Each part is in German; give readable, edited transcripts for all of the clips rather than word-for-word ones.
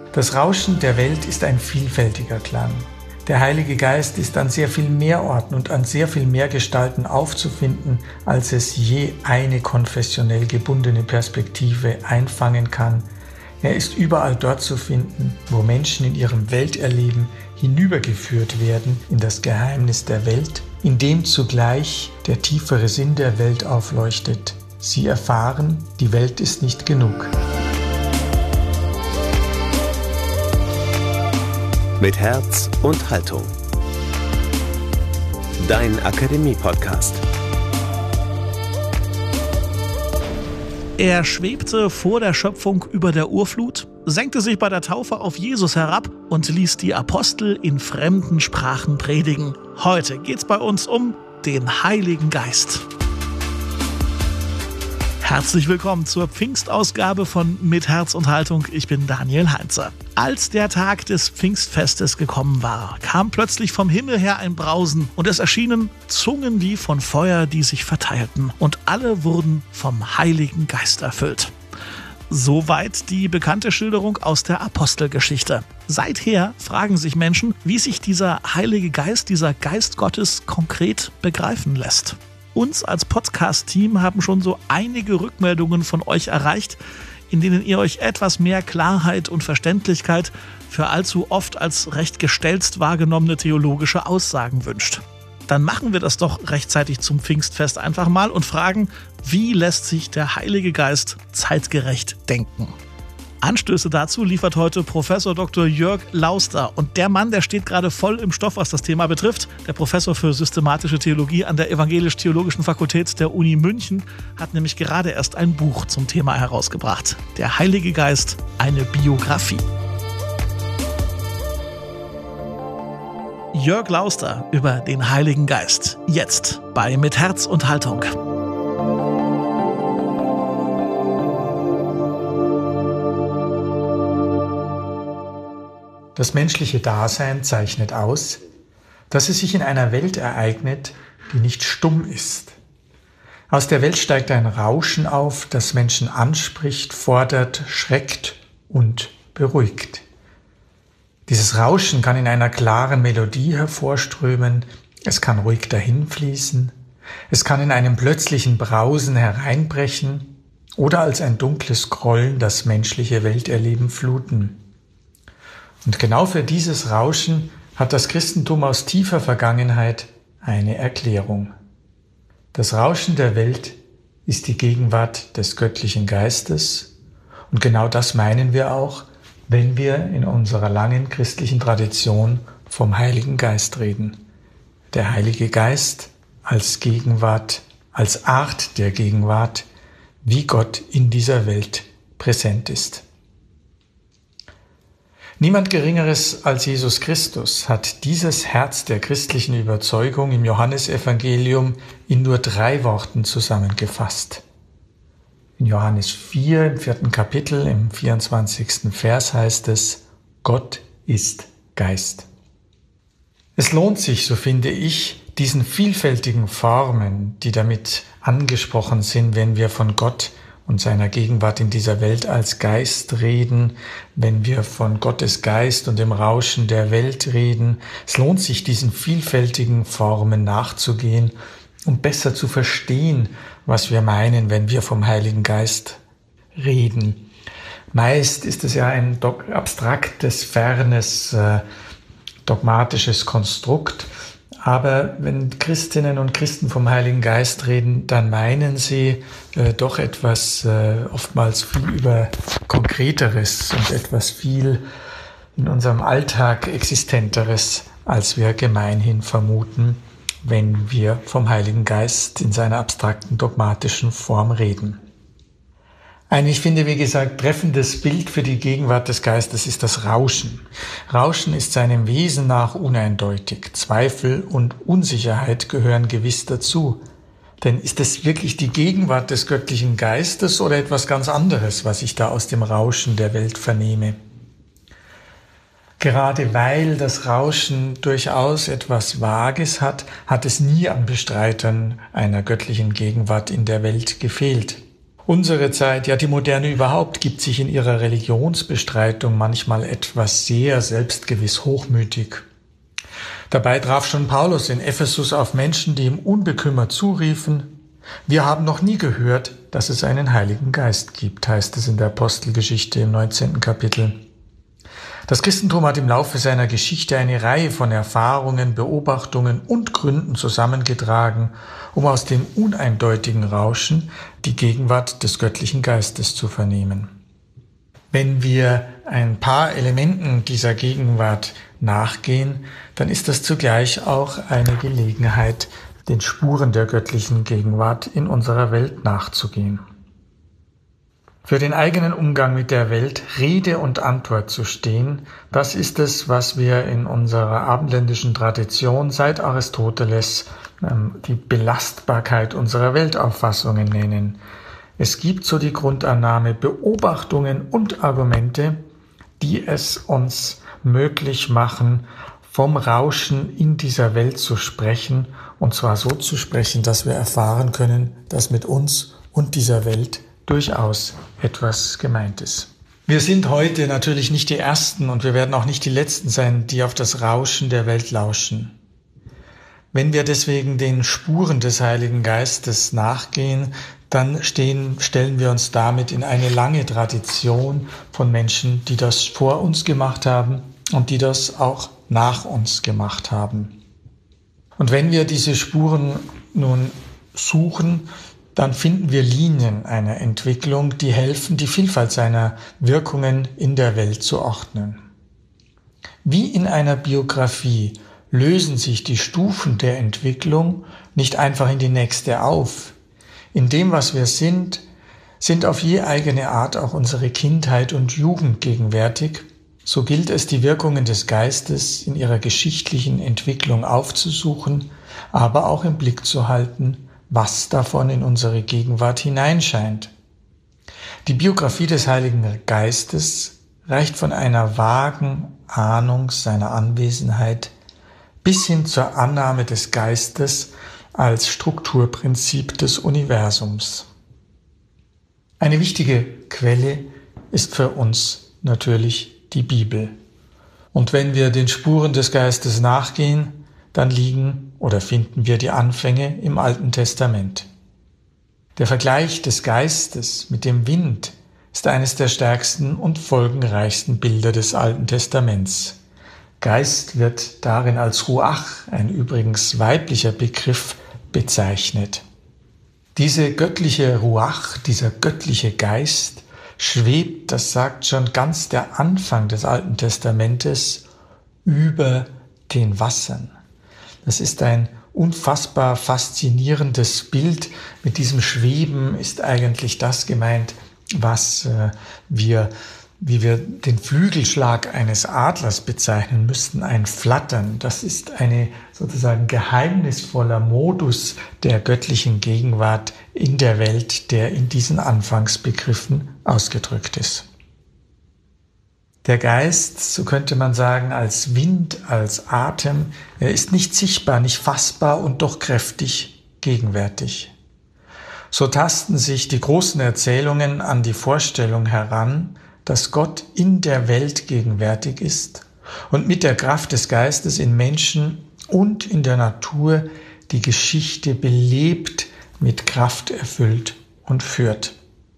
Das Rauschen der Welt ist ein vielfältiger Klang. Der Heilige Geist ist an sehr viel mehr Orten und an sehr viel mehr Gestalten aufzufinden, als es je eine konfessionell gebundene Perspektive einfangen kann. Er ist überall dort zu finden, wo Menschen in ihrem Welterleben hinübergeführt werden in das Geheimnis der Welt, in dem zugleich der tiefere Sinn der Welt aufleuchtet. Sie erfahren, die Welt ist nicht genug. Mit Herz und Haltung. Dein Akademie-Podcast. Er schwebte vor der Schöpfung über der Urflut, senkte sich bei der Taufe auf Jesus herab und ließ die Apostel in fremden Sprachen predigen. Heute geht's bei uns um den Heiligen Geist. Herzlich willkommen zur Pfingstausgabe von Mit Herz und Haltung. Ich bin Daniel Heinze. Als der Tag des Pfingstfestes gekommen war, kam plötzlich vom Himmel her ein Brausen und es erschienen Zungen wie von Feuer, die sich verteilten und alle wurden vom Heiligen Geist erfüllt. Soweit die bekannte Schilderung aus der Apostelgeschichte. Seither fragen sich Menschen, wie sich dieser Heilige Geist, dieser Geist Gottes konkret begreifen lässt. Uns als Podcast-Team haben schon so einige Rückmeldungen von euch erreicht, in denen ihr euch etwas mehr Klarheit und Verständlichkeit für allzu oft als recht gestelzt wahrgenommene theologische Aussagen wünscht. Dann machen wir das doch rechtzeitig zum Pfingstfest einfach mal und fragen, wie lässt sich der Heilige Geist zeitgerecht denken? Anstöße dazu liefert heute Professor Dr. Jörg Lauster. Und der Mann, der steht gerade voll im Stoff, was das Thema betrifft. Der Professor für systematische Theologie an der Evangelisch-Theologischen Fakultät der Uni München hat nämlich gerade erst ein Buch zum Thema herausgebracht. Der Heilige Geist, eine Biografie. Jörg Lauster über den Heiligen Geist. Jetzt bei Mit Herz und Haltung. Das menschliche Dasein zeichnet aus, dass es sich in einer Welt ereignet, die nicht stumm ist. Aus der Welt steigt ein Rauschen auf, das Menschen anspricht, fordert, schreckt und beruhigt. Dieses Rauschen kann in einer klaren Melodie hervorströmen, es kann ruhig dahinfließen, es kann in einem plötzlichen Brausen hereinbrechen oder als ein dunkles Grollen das menschliche Welterleben fluten. Und genau für dieses Rauschen hat das Christentum aus tiefer Vergangenheit eine Erklärung. Das Rauschen der Welt ist die Gegenwart des göttlichen Geistes und genau das meinen wir auch, wenn wir in unserer langen christlichen Tradition vom Heiligen Geist reden. Der Heilige Geist als Gegenwart, als Art der Gegenwart, wie Gott in dieser Welt präsent ist. Niemand Geringeres als Jesus Christus hat dieses Herz der christlichen Überzeugung im Johannesevangelium in nur 3 Worten zusammengefasst. In Johannes 4, im 4. Kapitel, im 24. Vers heißt es, Gott ist Geist. Es lohnt sich, so finde ich, diesen vielfältigen Formen, die damit angesprochen sind, wenn wir von Gott und seiner Gegenwart in dieser Welt als Geist reden, wenn wir von Gottes Geist und dem Rauschen der Welt reden. Es lohnt sich, diesen vielfältigen Formen nachzugehen, um besser zu verstehen, was wir meinen, wenn wir vom Heiligen Geist reden. Meist ist es ja ein abstraktes, fernes, dogmatisches Konstrukt. Aber wenn Christinnen und Christen vom Heiligen Geist reden, dann meinen sie doch etwas oftmals viel über Konkreteres und etwas viel in unserem Alltag Existenteres, als wir gemeinhin vermuten, wenn wir vom Heiligen Geist in seiner abstrakten dogmatischen Form reden. Ein, ich finde, wie gesagt, treffendes Bild für die Gegenwart des Geistes ist das Rauschen. Rauschen ist seinem Wesen nach uneindeutig. Zweifel und Unsicherheit gehören gewiss dazu. Denn ist es wirklich die Gegenwart des göttlichen Geistes oder etwas ganz anderes, was ich da aus dem Rauschen der Welt vernehme? Gerade weil das Rauschen durchaus etwas Vages hat, hat es nie an Bestreitern einer göttlichen Gegenwart in der Welt gefehlt. Unsere Zeit, ja die Moderne überhaupt, gibt sich in ihrer Religionsbestreitung manchmal etwas sehr selbstgewiss hochmütig. Dabei traf schon Paulus in Ephesus auf Menschen, die ihm unbekümmert zuriefen: Wir haben noch nie gehört, dass es einen Heiligen Geist gibt, heißt es in der Apostelgeschichte im 19. Kapitel. Das Christentum hat im Laufe seiner Geschichte eine Reihe von Erfahrungen, Beobachtungen und Gründen zusammengetragen, um aus dem uneindeutigen Rauschen die Gegenwart des göttlichen Geistes zu vernehmen. Wenn wir ein paar Elementen dieser Gegenwart nachgehen, dann ist das zugleich auch eine Gelegenheit, den Spuren der göttlichen Gegenwart in unserer Welt nachzugehen. Für den eigenen Umgang mit der Welt Rede und Antwort zu stehen, das ist es, was wir in unserer abendländischen Tradition seit Aristoteles die Belastbarkeit unserer Weltauffassungen nennen. Es gibt so die Grundannahme, Beobachtungen und Argumente, die es uns möglich machen, vom Rauschen in dieser Welt zu sprechen, und zwar so zu sprechen, dass wir erfahren können, dass mit uns und dieser Welt durchaus etwas gemeint ist. Wir sind heute natürlich nicht die Ersten und wir werden auch nicht die Letzten sein, die auf das Rauschen der Welt lauschen. Wenn wir deswegen den Spuren des Heiligen Geistes nachgehen, dann stellen wir uns damit in eine lange Tradition von Menschen, die das vor uns gemacht haben und die das auch nach uns gemacht haben. Und wenn wir diese Spuren nun suchen, dann finden wir Linien einer Entwicklung, die helfen, die Vielfalt seiner Wirkungen in der Welt zu ordnen. Wie in einer Biografie lösen sich die Stufen der Entwicklung nicht einfach in die nächste auf. In dem, was wir sind auf je eigene Art auch unsere Kindheit und Jugend gegenwärtig. So gilt es, die Wirkungen des Geistes in ihrer geschichtlichen Entwicklung aufzusuchen, aber auch im Blick zu halten, was davon in unsere Gegenwart hineinscheint. Die Biografie des Heiligen Geistes reicht von einer vagen Ahnung seiner Anwesenheit bis hin zur Annahme des Geistes als Strukturprinzip des Universums. Eine wichtige Quelle ist für uns natürlich die Bibel. Und wenn wir den Spuren des Geistes nachgehen, dann liegen oder finden wir die Anfänge im Alten Testament. Der Vergleich des Geistes mit dem Wind ist eines der stärksten und folgenreichsten Bilder des Alten Testaments. Geist wird darin als Ruach, ein übrigens weiblicher Begriff, bezeichnet. Diese göttliche Ruach, dieser göttliche Geist, schwebt, das sagt schon ganz der Anfang des Alten Testamentes, über den Wassern. Das ist ein unfassbar faszinierendes Bild. Mit diesem Schweben ist eigentlich das gemeint, was wie wir den Flügelschlag eines Adlers bezeichnen müssten, ein Flattern. Das ist eine sozusagen geheimnisvoller Modus der göttlichen Gegenwart in der Welt, der in diesen Anfangsbegriffen ausgedrückt ist. Der Geist, so könnte man sagen, als Wind, als Atem, er ist nicht sichtbar, nicht fassbar und doch kräftig gegenwärtig. So tasten sich die großen Erzählungen an die Vorstellung heran, dass Gott in der Welt gegenwärtig ist und mit der Kraft des Geistes in Menschen und in der Natur die Geschichte belebt, mit Kraft erfüllt und führt.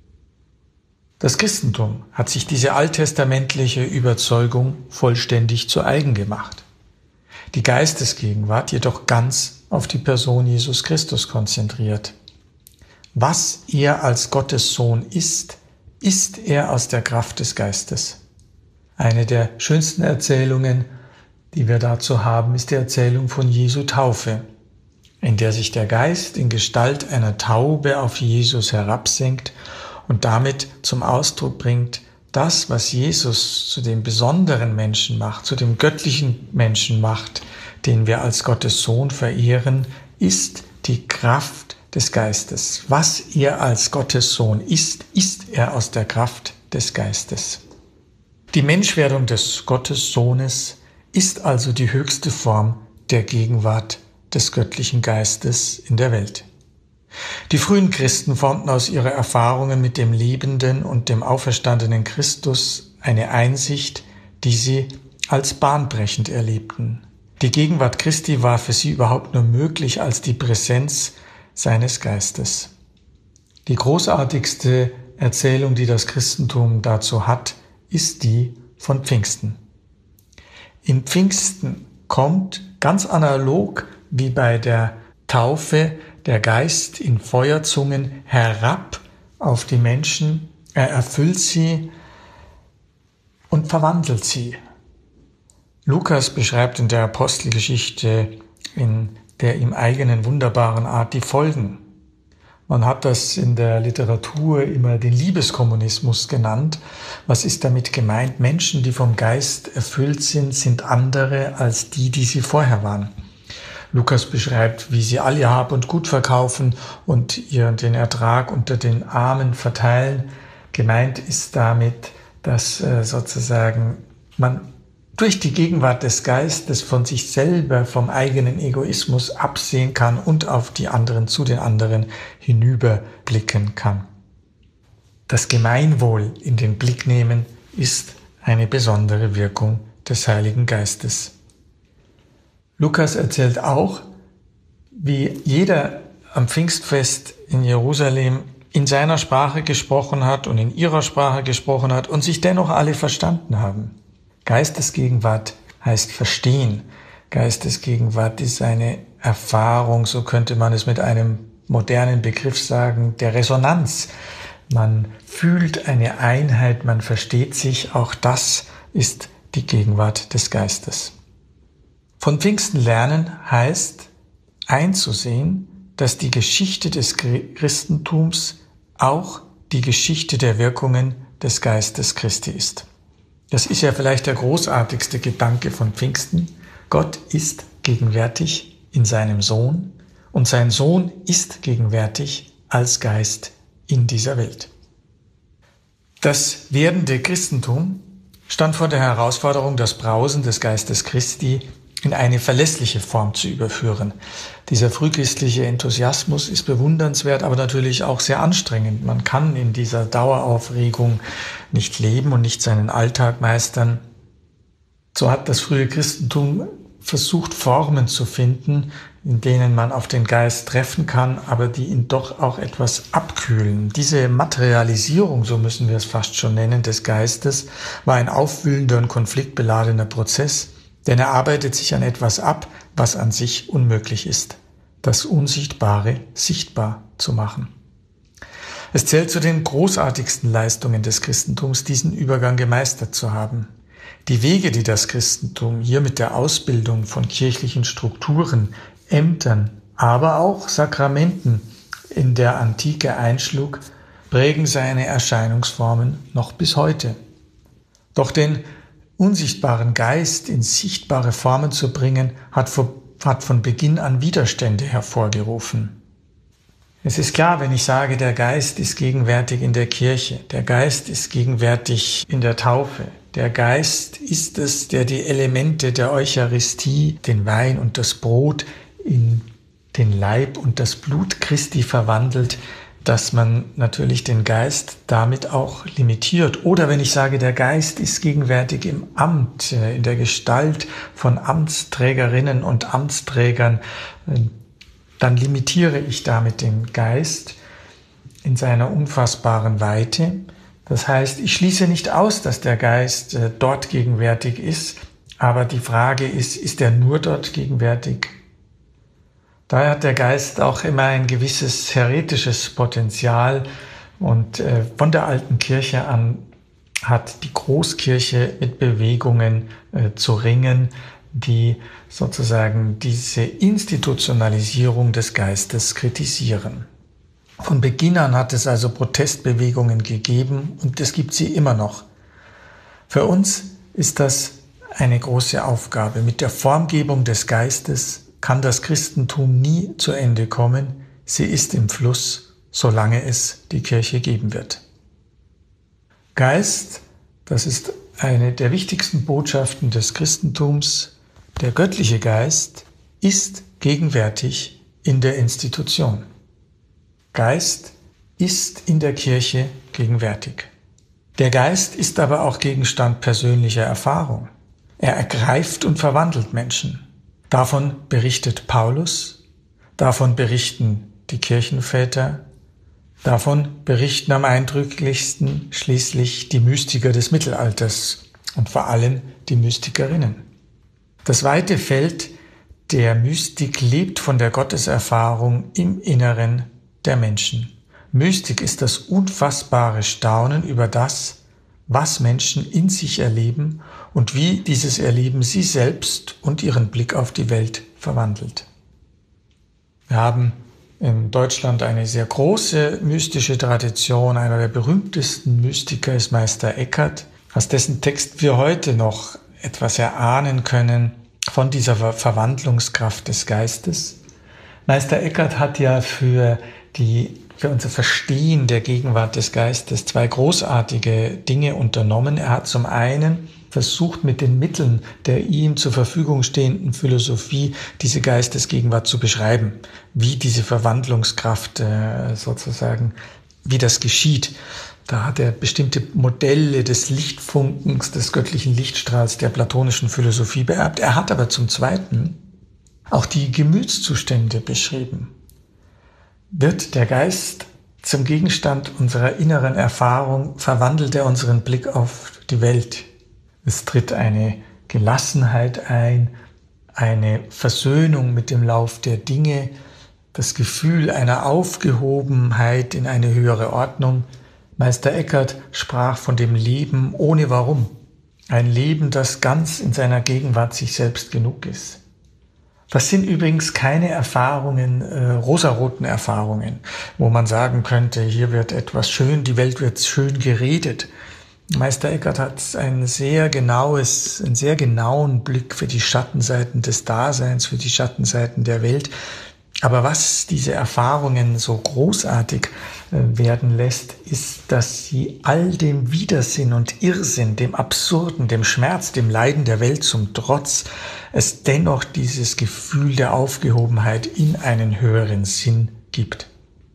Das Christentum hat sich diese alttestamentliche Überzeugung vollständig zu eigen gemacht. Die Geistesgegenwart jedoch ganz auf die Person Jesus Christus konzentriert. Was er als Gottes Sohn ist er aus der Kraft des Geistes. Eine der schönsten Erzählungen, die wir dazu haben, ist die Erzählung von Jesu Taufe, in der sich der Geist in Gestalt einer Taube auf Jesus herabsenkt und damit zum Ausdruck bringt, das, was Jesus zu dem besonderen Menschen macht, zu dem göttlichen Menschen macht, den wir als Gottes Sohn verehren, ist die Kraft des Geistes. Was er als Gottes Sohn ist er aus der Kraft des Geistes. Die Menschwerdung des Gottessohnes ist also die höchste Form der Gegenwart des göttlichen Geistes in der Welt. Die frühen Christen formten aus ihrer Erfahrungen mit dem lebenden und dem auferstandenen Christus eine Einsicht, die sie als bahnbrechend erlebten. Die Gegenwart Christi war für sie überhaupt nur möglich als die Präsenz seines Geistes. Die großartigste Erzählung, die das Christentum dazu hat, ist die von Pfingsten. In Pfingsten kommt ganz analog wie bei der Taufe der Geist in Feuerzungen herab auf die Menschen, er erfüllt sie und verwandelt sie. Lukas beschreibt in der Apostelgeschichte in der ihm eigenen wunderbaren Art die Folgen. Man hat das in der Literatur immer den Liebeskommunismus genannt. Was ist damit gemeint? Menschen, die vom Geist erfüllt sind, sind andere als die sie vorher waren. Lukas beschreibt, wie sie all ihr Hab und Gut verkaufen und den Ertrag unter den Armen verteilen. Gemeint ist damit, dass sozusagen man durch die Gegenwart des Geistes von sich selber, vom eigenen Egoismus absehen kann und auf die anderen, zu den anderen hinüberblicken kann. Das Gemeinwohl in den Blick nehmen ist eine besondere Wirkung des Heiligen Geistes. Lukas erzählt auch, wie jeder am Pfingstfest in Jerusalem in seiner Sprache gesprochen hat und in ihrer Sprache gesprochen hat und sich dennoch alle verstanden haben. Geistesgegenwart heißt verstehen. Geistesgegenwart ist eine Erfahrung, so könnte man es mit einem modernen Begriff sagen, der Resonanz. Man fühlt eine Einheit, man versteht sich, auch das ist die Gegenwart des Geistes. Von Pfingsten lernen heißt einzusehen, dass die Geschichte des Christentums auch die Geschichte der Wirkungen des Geistes Christi ist. Das ist ja vielleicht der großartigste Gedanke von Pfingsten. Gott ist gegenwärtig in seinem Sohn und sein Sohn ist gegenwärtig als Geist in dieser Welt. Das werdende Christentum stand vor der Herausforderung, das Brausen des Geistes Christi in eine verlässliche Form zu überführen. Dieser frühchristliche Enthusiasmus ist bewundernswert, aber natürlich auch sehr anstrengend. Man kann in dieser Daueraufregung nicht leben und nicht seinen Alltag meistern. So hat das frühe Christentum versucht, Formen zu finden, in denen man auf den Geist treffen kann, aber die ihn doch auch etwas abkühlen. Diese Materialisierung, so müssen wir es fast schon nennen, des Geistes, war ein aufwühlender und konfliktbeladener Prozess, denn er arbeitet sich an etwas ab, was an sich unmöglich ist, das Unsichtbare sichtbar zu machen. Es zählt zu den großartigsten Leistungen des Christentums, diesen Übergang gemeistert zu haben. Die Wege, die das Christentum hier mit der Ausbildung von kirchlichen Strukturen, Ämtern, aber auch Sakramenten in der Antike einschlug, prägen seine Erscheinungsformen noch bis heute. Doch den unsichtbaren Geist in sichtbare Formen zu bringen, hat von Beginn an Widerstände hervorgerufen. Es ist klar, wenn ich sage, der Geist ist gegenwärtig in der Kirche, der Geist ist gegenwärtig in der Taufe, der Geist ist es, der die Elemente der Eucharistie, den Wein und das Brot in den Leib und das Blut Christi verwandelt, dass man natürlich den Geist damit auch limitiert. Oder wenn ich sage, der Geist ist gegenwärtig im Amt, in der Gestalt von Amtsträgerinnen und Amtsträgern, dann limitiere ich damit den Geist in seiner unfassbaren Weite. Das heißt, ich schließe nicht aus, dass der Geist dort gegenwärtig ist, aber die Frage ist er nur dort gegenwärtig? Daher hat der Geist auch immer ein gewisses heretisches Potenzial und von der alten Kirche an hat die Großkirche mit Bewegungen zu ringen, die sozusagen diese Institutionalisierung des Geistes kritisieren. Von Beginn an hat es also Protestbewegungen gegeben und es gibt sie immer noch. Für uns ist das eine große Aufgabe. Mit der Formgebung des Geistes kann das Christentum nie zu Ende kommen. Sie ist im Fluss, solange es die Kirche geben wird. Geist, das ist eine der wichtigsten Botschaften des Christentums. Der göttliche Geist ist gegenwärtig in der Institution. Geist ist in der Kirche gegenwärtig. Der Geist ist aber auch Gegenstand persönlicher Erfahrung. Er ergreift und verwandelt Menschen. Davon berichtet Paulus, davon berichten die Kirchenväter, davon berichten am eindrücklichsten schließlich die Mystiker des Mittelalters und vor allem die Mystikerinnen. Das weite Feld der Mystik lebt von der Gotteserfahrung im Inneren der Menschen. Mystik ist das unfassbare Staunen über das, was Menschen in sich erleben und wie dieses Erleben sie selbst und ihren Blick auf die Welt verwandelt. Wir haben in Deutschland eine sehr große mystische Tradition. Einer der berühmtesten Mystiker ist Meister Eckhart, aus dessen Text wir heute noch etwas erahnen können von dieser Verwandlungskraft des Geistes. Meister Eckhart hat ja für unser Verstehen der Gegenwart des Geistes zwei großartige Dinge unternommen. Er hat zum einen versucht, mit den Mitteln der ihm zur Verfügung stehenden Philosophie diese Geistesgegenwart zu beschreiben, wie diese Verwandlungskraft sozusagen, wie das geschieht. Da hat er bestimmte Modelle des Lichtfunkens, des göttlichen Lichtstrahls der platonischen Philosophie beerbt. Er hat aber zum Zweiten auch die Gemütszustände beschrieben. Wird der Geist zum Gegenstand unserer inneren Erfahrung, verwandelt er unseren Blick auf die Welt. Es tritt eine Gelassenheit ein, eine Versöhnung mit dem Lauf der Dinge, das Gefühl einer Aufgehobenheit in eine höhere Ordnung. Meister Eckhart sprach von dem Leben ohne Warum. Ein Leben, das ganz in seiner Gegenwart sich selbst genug ist. Das sind übrigens keine Erfahrungen, rosaroten Erfahrungen, wo man sagen könnte, hier wird etwas schön, die Welt wird schön geredet. Meister Eckhart hat einen sehr genauen Blick für die Schattenseiten des Daseins, für die Schattenseiten der Welt. Aber was diese Erfahrungen so großartig werden lässt, ist, dass sie all dem Widersinn und Irrsinn, dem Absurden, dem Schmerz, dem Leiden der Welt zum Trotz, es dennoch dieses Gefühl der Aufgehobenheit in einen höheren Sinn gibt.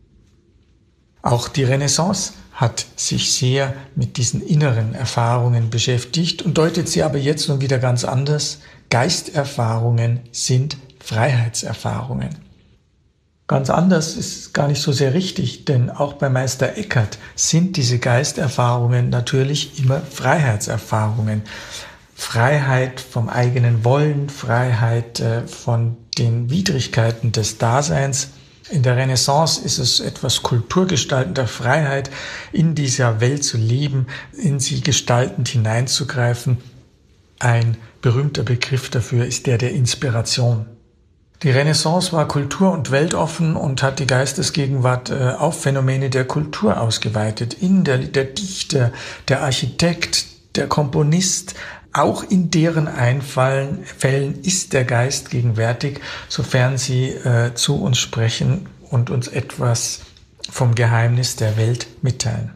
Auch die Renaissance hat sich sehr mit diesen inneren Erfahrungen beschäftigt und deutet sie aber jetzt nun wieder ganz anders. Geisterfahrungen sind Freiheitserfahrungen. Ganz anders ist gar nicht so sehr richtig, denn auch bei Meister Eckhart sind diese Geisterfahrungen natürlich immer Freiheitserfahrungen. Freiheit vom eigenen Wollen, Freiheit von den Widrigkeiten des Daseins. In der Renaissance ist es etwas kulturgestaltender Freiheit, in dieser Welt zu leben, in sie gestaltend hineinzugreifen. Ein berühmter Begriff dafür ist der Inspiration. Die Renaissance war kultur- und weltoffen und hat die Geistesgegenwart auf Phänomene der Kultur ausgeweitet. Der Dichter, der Architekt, der Komponist, auch in deren Fällen ist der Geist gegenwärtig, sofern sie zu uns sprechen und uns etwas vom Geheimnis der Welt mitteilen.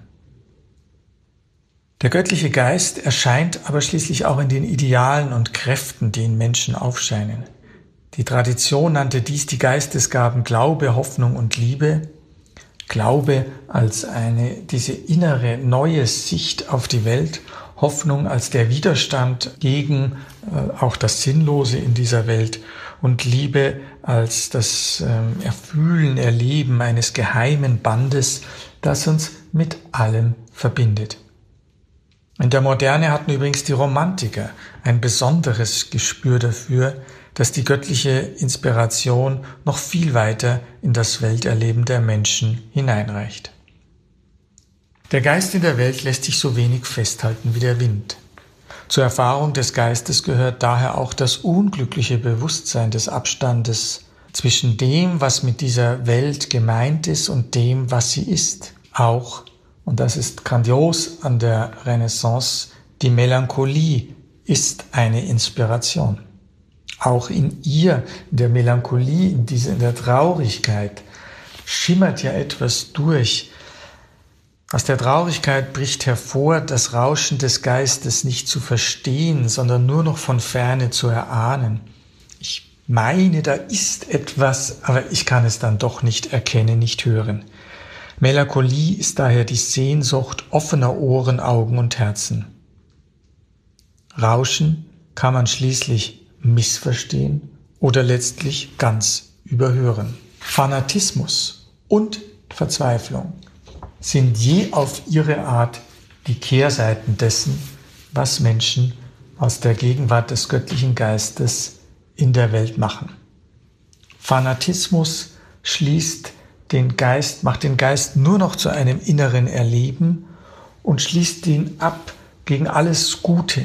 Der göttliche Geist erscheint aber schließlich auch in den Idealen und Kräften, die in Menschen aufscheinen. Die Tradition nannte dies die Geistesgaben Glaube, Hoffnung und Liebe. Glaube als diese innere, neue Sicht auf die Welt, Hoffnung als der Widerstand gegen auch das Sinnlose in dieser Welt und Liebe als das Erfühlen, Erleben eines geheimen Bandes, das uns mit allem verbindet. In der Moderne hatten übrigens die Romantiker ein besonderes Gespür dafür, dass die göttliche Inspiration noch viel weiter in das Welterleben der Menschen hineinreicht. Der Geist in der Welt lässt sich so wenig festhalten wie der Wind. Zur Erfahrung des Geistes gehört daher auch das unglückliche Bewusstsein des Abstandes zwischen dem, was mit dieser Welt gemeint ist, und dem, was sie ist. Auch, und das ist grandios an der Renaissance, die Melancholie ist eine Inspiration. Auch in ihr, in der Melancholie, in der Traurigkeit, schimmert ja etwas durch. Aus der Traurigkeit bricht hervor, das Rauschen des Geistes nicht zu verstehen, sondern nur noch von Ferne zu erahnen. Ich meine, da ist etwas, aber ich kann es dann doch nicht erkennen, nicht hören. Melancholie ist daher die Sehnsucht offener Ohren, Augen und Herzen. Rauschen kann man schließlich missverstehen oder letztlich ganz überhören. Fanatismus und Verzweiflung sind je auf ihre Art die Kehrseiten dessen, was Menschen aus der Gegenwart des göttlichen Geistes in der Welt machen. Fanatismus macht den Geist nur noch zu einem inneren Erleben und schließt ihn ab gegen alles Gute.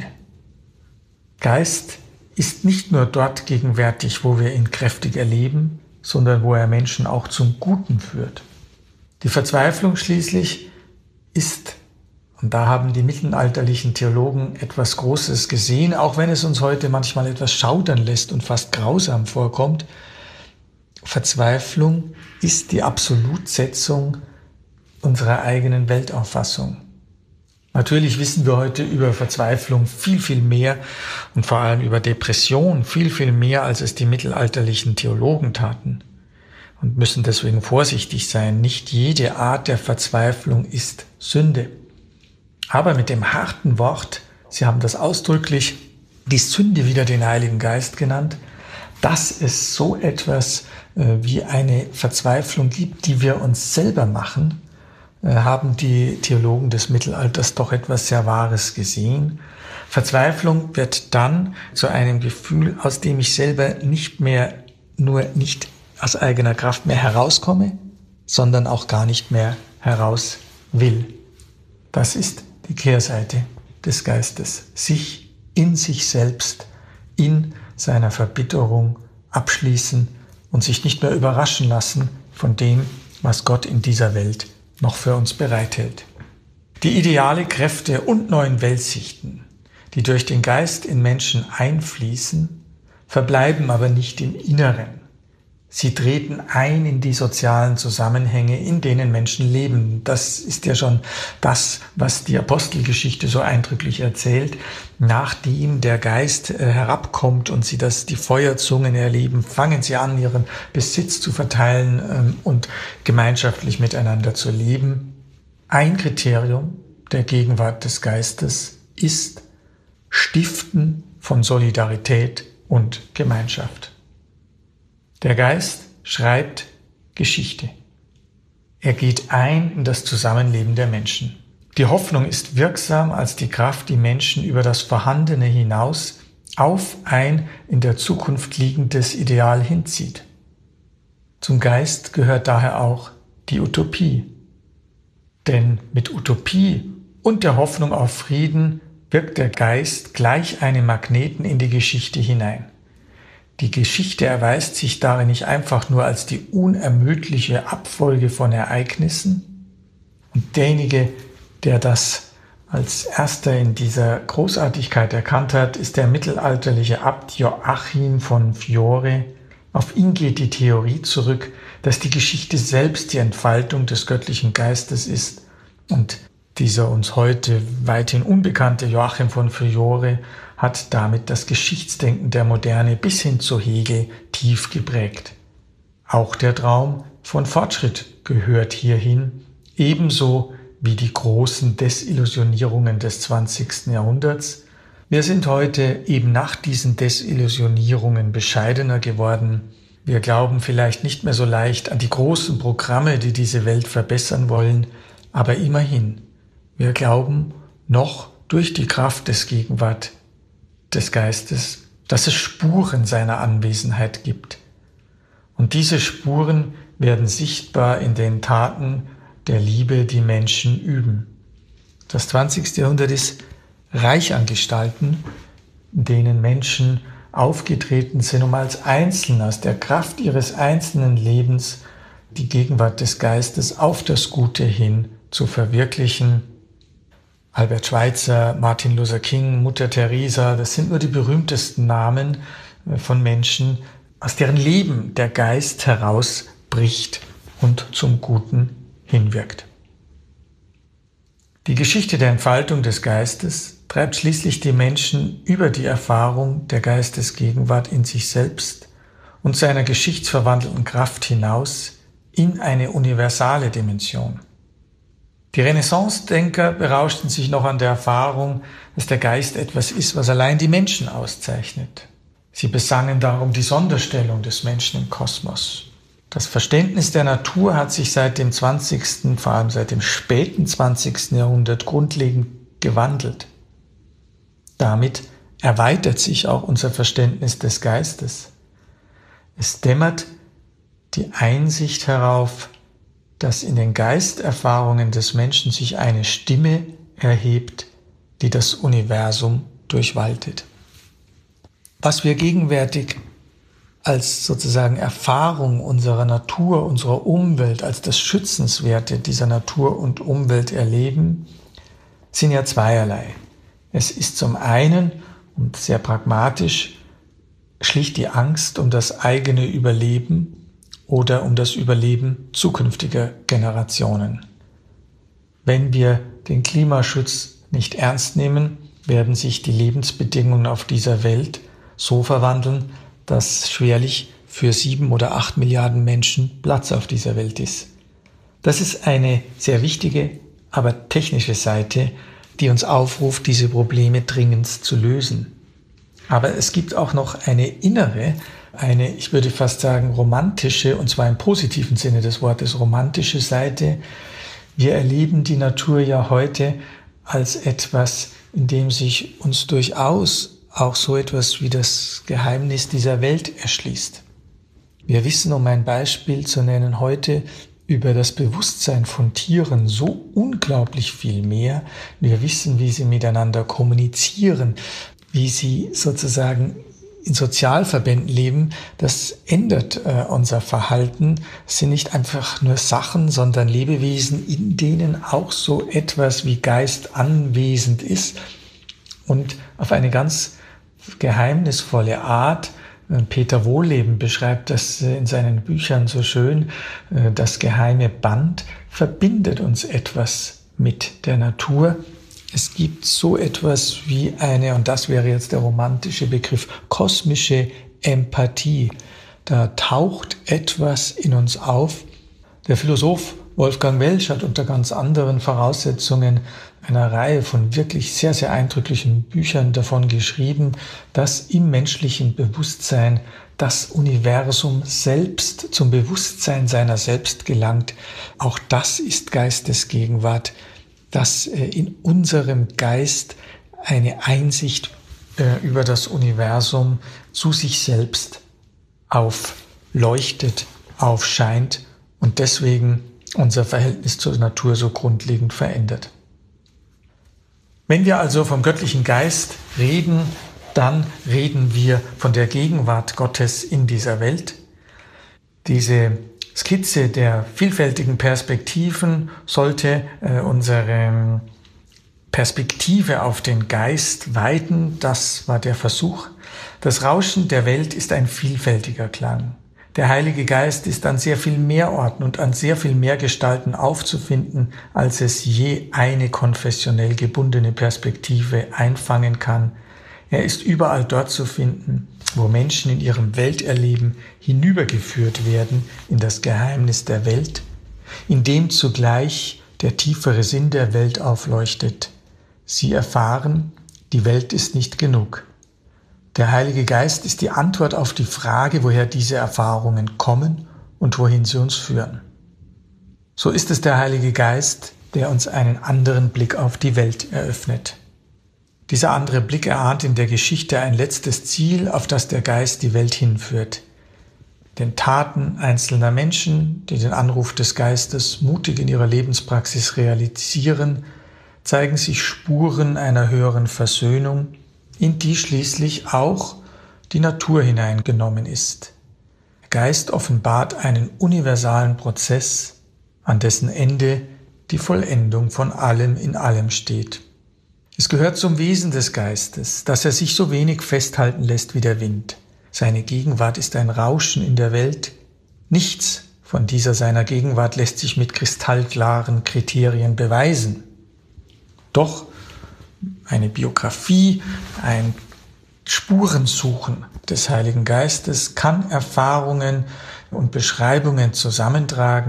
Geist ist nicht nur dort gegenwärtig, wo wir ihn kräftig erleben, sondern wo er Menschen auch zum Guten führt. Die Verzweiflung schließlich ist, und da haben die mittelalterlichen Theologen etwas Großes gesehen, auch wenn es uns heute manchmal etwas schaudern lässt und fast grausam vorkommt, Verzweiflung ist die Absolutsetzung unserer eigenen Weltauffassung. Natürlich wissen wir heute über Verzweiflung viel, viel mehr und vor allem über Depression viel, viel mehr, als es die mittelalterlichen Theologen taten und müssen deswegen vorsichtig sein. Nicht jede Art der Verzweiflung ist Sünde. Aber mit dem harten Wort, Sie haben das ausdrücklich, die Sünde wieder den Heiligen Geist genannt, dass es so etwas wie eine Verzweiflung gibt, die wir uns selber machen, haben die Theologen des Mittelalters doch etwas sehr Wahres gesehen. Verzweiflung wird dann zu einem Gefühl, aus dem ich selber nicht aus eigener Kraft mehr herauskomme, sondern auch gar nicht mehr heraus will. Das ist die Kehrseite des Geistes. Sich in sich selbst, in seiner Verbitterung abschließen und sich nicht mehr überraschen lassen von dem, was Gott in dieser Welt noch für uns bereithält. Die Ideale, Kräfte und neuen Weltsichten, die durch den Geist in Menschen einfließen, verbleiben aber nicht im Inneren. Sie treten ein in die sozialen Zusammenhänge, in denen Menschen leben. Das ist ja schon das, was die Apostelgeschichte so eindrücklich erzählt. Nachdem der Geist herabkommt und sie die Feuerzungen erleben, fangen sie an, ihren Besitz zu verteilen und gemeinschaftlich miteinander zu leben. Ein Kriterium der Gegenwart des Geistes ist Stiften von Solidarität und Gemeinschaft. Der Geist schreibt Geschichte. Er geht ein in das Zusammenleben der Menschen. Die Hoffnung ist wirksam als die Kraft, die Menschen über das Vorhandene hinaus auf ein in der Zukunft liegendes Ideal hinzieht. Zum Geist gehört daher auch die Utopie. Denn mit Utopie und der Hoffnung auf Frieden wirkt der Geist gleich einem Magneten in die Geschichte hinein. Die Geschichte erweist sich darin nicht einfach nur als die unermüdliche Abfolge von Ereignissen. Und derjenige, der das als erster in dieser Großartigkeit erkannt hat, ist der mittelalterliche Abt Joachim von Fiore. Auf ihn geht die Theorie zurück, dass die Geschichte selbst die Entfaltung des göttlichen Geistes ist. Und dieser uns heute weithin unbekannte Joachim von Fiore hat damit das Geschichtsdenken der Moderne bis hin zu Hegel tief geprägt. Auch der Traum von Fortschritt gehört hierhin, ebenso wie die großen Desillusionierungen des 20. Jahrhunderts. Wir sind heute eben nach diesen Desillusionierungen bescheidener geworden. Wir glauben vielleicht nicht mehr so leicht an die großen Programme, die diese Welt verbessern wollen, aber immerhin, wir glauben noch durch die Kraft des Gegenwart des Geistes, dass es Spuren seiner Anwesenheit gibt. Und diese Spuren werden sichtbar in den Taten der Liebe, die Menschen üben. Das 20. Jahrhundert ist reich an Gestalten, in denen Menschen aufgetreten sind, um als Einzelne aus der Kraft ihres einzelnen Lebens die Gegenwart des Geistes auf das Gute hin zu verwirklichen. Albert Schweitzer, Martin Luther King, Mutter Teresa, das sind nur die berühmtesten Namen von Menschen, aus deren Leben der Geist herausbricht und zum Guten hinwirkt. Die Geschichte der Entfaltung des Geistes treibt schließlich die Menschen über die Erfahrung der Geistesgegenwart in sich selbst und seiner geschichtsverwandelten Kraft hinaus in eine universale Dimension. Die Renaissance-Denker berauschten sich noch an der Erfahrung, dass der Geist etwas ist, was allein die Menschen auszeichnet. Sie besangen darum die Sonderstellung des Menschen im Kosmos. Das Verständnis der Natur hat sich seit dem 20., vor allem seit dem späten 20. Jahrhundert grundlegend gewandelt. Damit erweitert sich auch unser Verständnis des Geistes. Es dämmert die Einsicht herauf, dass in den Geisterfahrungen des Menschen sich eine Stimme erhebt, die das Universum durchwaltet. Was wir gegenwärtig als sozusagen Erfahrung unserer Natur, unserer Umwelt, als das Schützenswerte dieser Natur und Umwelt erleben, sind ja zweierlei. Es ist zum einen, und sehr pragmatisch, schlicht die Angst um das eigene Überleben oder um das Überleben zukünftiger Generationen. Wenn wir den Klimaschutz nicht ernst nehmen, werden sich die Lebensbedingungen auf dieser Welt so verwandeln, dass schwerlich für 7 oder 8 Milliarden Menschen Platz auf dieser Welt ist. Das ist eine sehr wichtige, aber technische Seite, die uns aufruft, diese Probleme dringend zu lösen. Aber es gibt auch noch eine innere, ich würde fast sagen romantische, und zwar im positiven Sinne des Wortes romantische Seite. Wir erleben die Natur ja heute als etwas, in dem sich uns durchaus auch so etwas wie das Geheimnis dieser Welt erschließt. Wir wissen, um ein Beispiel zu nennen, heute über das Bewusstsein von Tieren so unglaublich viel mehr. Wir wissen, wie sie miteinander kommunizieren, wie sie sozusagen in Sozialverbänden leben. Das ändert unser Verhalten. Es sind nicht einfach nur Sachen, sondern Lebewesen, in denen auch so etwas wie Geist anwesend ist und auf eine ganz geheimnisvolle Art. Peter Wohlleben beschreibt das in seinen Büchern so schön. Das geheime Band verbindet uns etwas mit der Natur. Es gibt so etwas wie eine, und das wäre jetzt der romantische Begriff, kosmische Empathie. Da taucht etwas in uns auf. Der Philosoph Wolfgang Welsch hat unter ganz anderen Voraussetzungen einer Reihe von wirklich sehr, sehr eindrücklichen Büchern davon geschrieben, dass im menschlichen Bewusstsein das Universum selbst zum Bewusstsein seiner selbst gelangt. Auch das ist Geistesgegenwart, dass in unserem Geist eine Einsicht über das Universum zu sich selbst aufleuchtet, aufscheint und deswegen unser Verhältnis zur Natur so grundlegend verändert. Wenn wir also vom göttlichen Geist reden, dann reden wir von der Gegenwart Gottes in dieser Welt. Diese Skizze der vielfältigen Perspektiven sollte unsere Perspektive auf den Geist weiten. Das war der Versuch. Das Rauschen der Welt ist ein vielfältiger Klang. Der Heilige Geist ist an sehr viel mehr Orten und an sehr viel mehr Gestalten aufzufinden, als es je eine konfessionell gebundene Perspektive einfangen kann. Er ist überall dort zu finden, wo Menschen in ihrem Welterleben hinübergeführt werden in das Geheimnis der Welt, in dem zugleich der tiefere Sinn der Welt aufleuchtet. Sie erfahren, die Welt ist nicht genug. Der Heilige Geist ist die Antwort auf die Frage, woher diese Erfahrungen kommen und wohin sie uns führen. So ist es der Heilige Geist, der uns einen anderen Blick auf die Welt eröffnet. Dieser andere Blick erahnt in der Geschichte ein letztes Ziel, auf das der Geist die Welt hinführt. Den Taten einzelner Menschen, die den Anruf des Geistes mutig in ihrer Lebenspraxis realisieren, zeigen sich Spuren einer höheren Versöhnung, in die schließlich auch die Natur hineingenommen ist. Der Geist offenbart einen universalen Prozess, an dessen Ende die Vollendung von allem in allem steht. Es gehört zum Wesen des Geistes, dass er sich so wenig festhalten lässt wie der Wind. Seine Gegenwart ist ein Rauschen in der Welt. Nichts von dieser seiner Gegenwart lässt sich mit kristallklaren Kriterien beweisen. Doch eine Biografie, ein Spurensuchen des Heiligen Geistes kann Erfahrungen und Beschreibungen zusammentragen,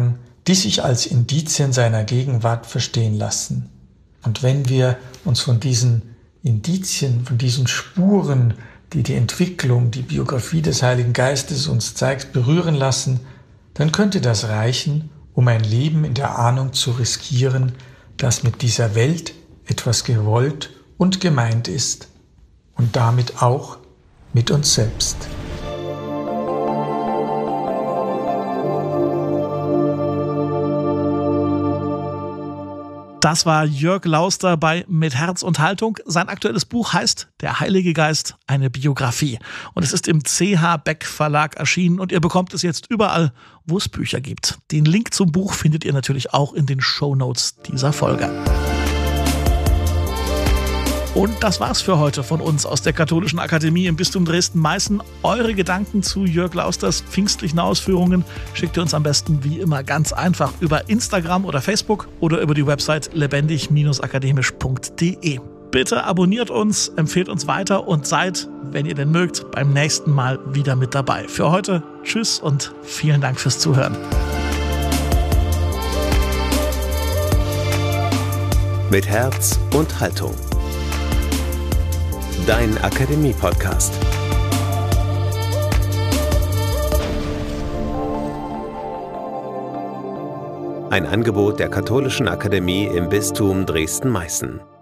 die sich als Indizien seiner Gegenwart verstehen lassen. Und wenn wir uns von diesen Indizien, von diesen Spuren, die die Entwicklung, die Biografie des Heiligen Geistes uns zeigt, berühren lassen, dann könnte das reichen, um ein Leben in der Ahnung zu riskieren, dass mit dieser Welt etwas gewollt und gemeint ist und damit auch mit uns selbst. Das war Jörg Lauster bei Mit Herz und Haltung. Sein aktuelles Buch heißt Der Heilige Geist, eine Biografie. Und es ist im CH Beck Verlag erschienen und ihr bekommt es jetzt überall, wo es Bücher gibt. Den Link zum Buch findet ihr natürlich auch in den Shownotes dieser Folge. Und das war's für heute von uns aus der Katholischen Akademie im Bistum Dresden-Meißen. Eure Gedanken zu Jörg Lausters pfingstlichen Ausführungen schickt ihr uns am besten wie immer ganz einfach über Instagram oder Facebook oder über die Website lebendig-akademisch.de. Bitte abonniert uns, empfehlt uns weiter und seid, wenn ihr denn mögt, beim nächsten Mal wieder mit dabei. Für heute tschüss und vielen Dank fürs Zuhören. Mit Herz und Haltung. Dein Akademie-Podcast. Ein Angebot der Katholischen Akademie im Bistum Dresden-Meißen.